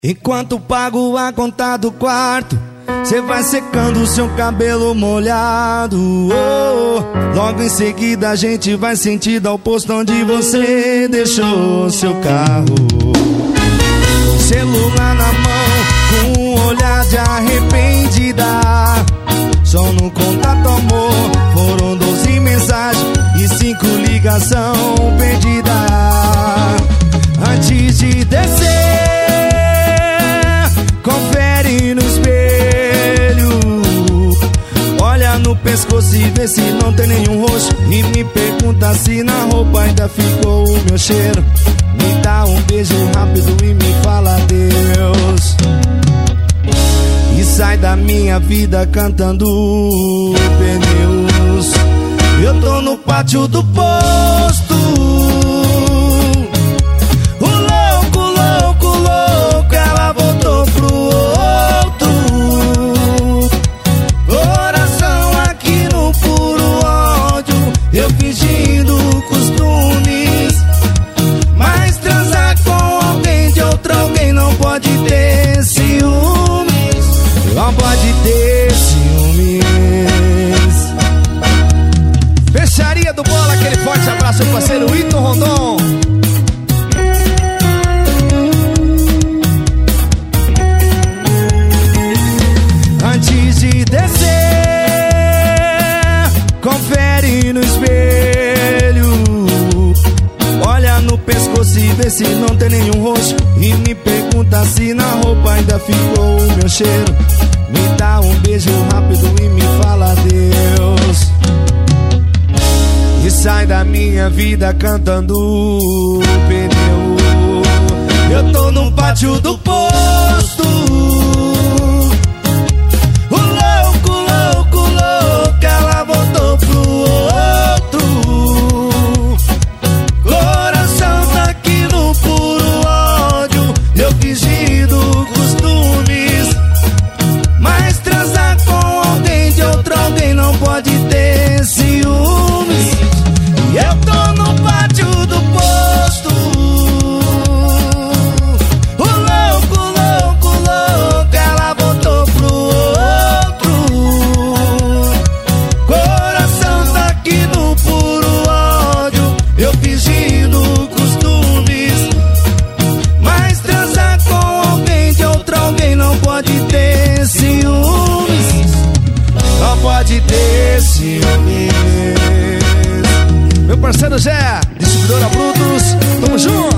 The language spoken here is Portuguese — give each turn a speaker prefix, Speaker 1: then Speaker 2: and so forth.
Speaker 1: Enquanto pago a conta do quarto, cê vai secando seu cabelo molhado. Logo em seguida a gente vai sentido ao posto onde você deixou seu carro. Celular na mão, com um olhar de arrependida. Só no contato amor, foram 12 mensagens e 5 ligação perdida. Antes de descer, confere no espelho, olha no pescoço e vê se não tem nenhum roxo. E me pergunta se na roupa ainda ficou o meu cheiro. Me dá um beijo rápido e me fala adeus. E sai da minha vida cantando pneus. Eu tô no pátio do posto, ela voltou pro outro. Coração aqui no puro ódio, eu fingindo costumes. Mas transar com alguém de outro alguém não pode ter ciúmes. Não pode ter ciúmes. Fecharia do Bola, aquele forte abraço pro parceiro Ito Rondon. Antes de descer, confere no espelho, olha no pescoço e vê se não tem nenhum roxo. E me pergunta se na roupa ainda ficou o meu cheiro. Me dá um beijo rápido e me fala adeus. E sai da minha vida cantando pneu. Eu tô no pátio do posto, ela voltou pro outro. Coração tá aqui no puro ódio, eu fingindo costumes. Mas transar com alguém de outro alguém não pode ter ciúmes. E eu tô no pátio do posto, louco, ela voltou pro outro. Coração tá aqui no puro ódio, eu fingindo costumes. Mas transar com alguém de outro alguém não pode ter ciúmes. Não pode ter ciúmes. Meu parceiro Zé, distribuidora Brutus, tamo junto.